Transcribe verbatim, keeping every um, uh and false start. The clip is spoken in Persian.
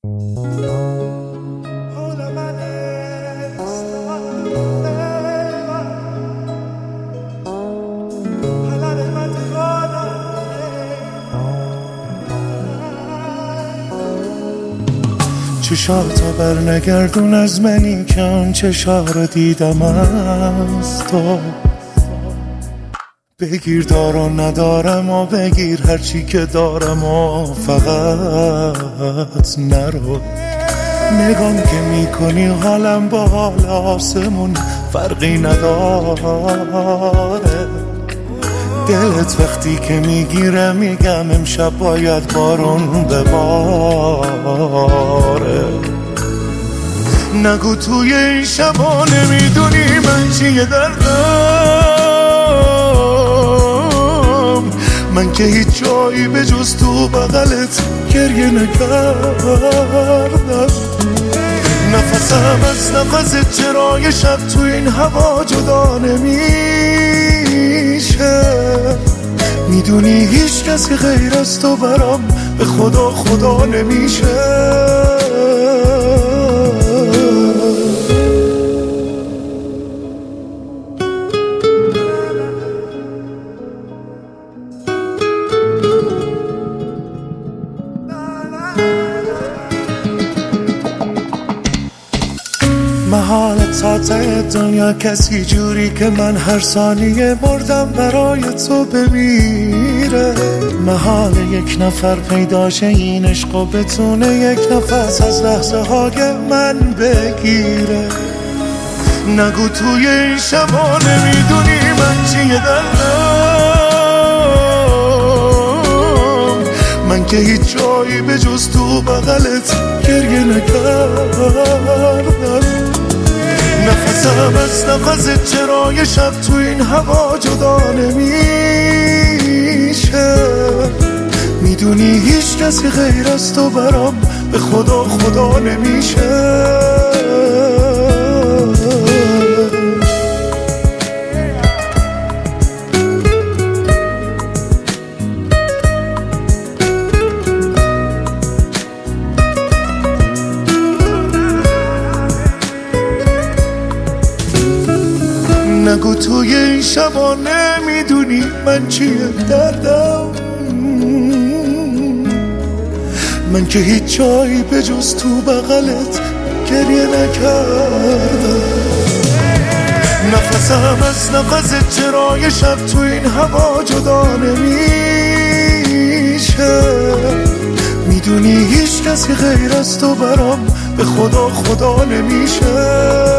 چشاتو بر نگردون از منی که آن چشا رو دیدم از تو. بگیر دارو ندارم و بگیر هرچی که دارم و فقط نرو. نگام که میکنی حالم با حال آسمون فرقی نداره. دلت وقتی که میگیره میگم امشب باید بارون بباره. نگو توی این شبا نمیدونی من چیه دردم. من که هیچ جایی به جز تو بغلت گریه نکردم. نفسم از نفست چرا یه شب تو این هوا جدا نمیشه. میدونی هیچ کسی غیر از تو برام به خدا خدا نمیشه. محالت تا ته دنیا کسی جوری که من هر ثانیه مردم برای تو بمیره. محال یک نفر پیداشه این عشق و بتونه یک نفس از لحظه های من بگیره. نگو توی این شبا نمیدونی من چیه دردم. من که هیچ جایی به جز تو بغلت گریه نکردم. نفسم از نفست چرا یه شب تو این هوا جدا نمیشه. میدونی هیچ کسی غیر از تو برام به خدا خدا نمیشه. نگو توی این شبا نمیدونی من چیه دردم. من که هیچ جایی به جز تو بغلت گریه نکردم. نفسم از نفست چرا یه شب تو این هوا جدا نمیشه. میدونی هیچ کسی غیر از تو برام به خدا خدا نمیشه.